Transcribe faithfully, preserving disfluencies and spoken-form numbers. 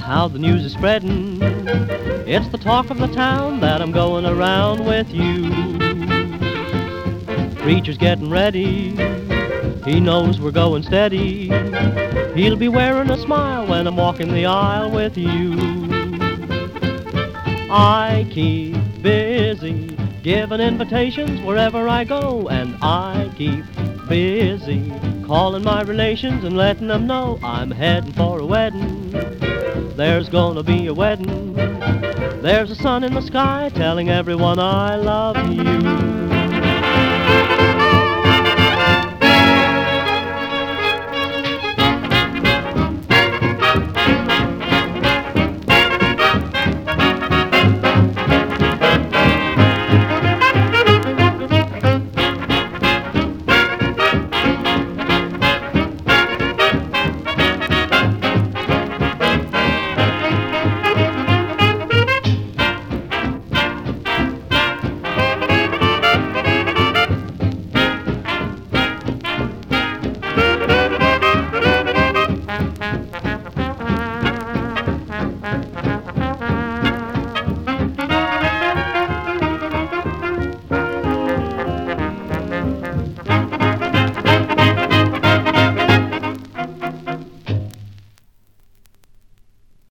how the news is spreading. It's the talk of the town that I'm going around with you. Preacher's getting ready, he knows we're going steady. He'll be wearing a smile when I'm walking the aisle with you. I keep busy giving invitations wherever I go, and I keep busy calling my relations and letting them know I'm heading for a wedding. There's gonna be a wedding. There's a sun in the sky telling everyone I love you.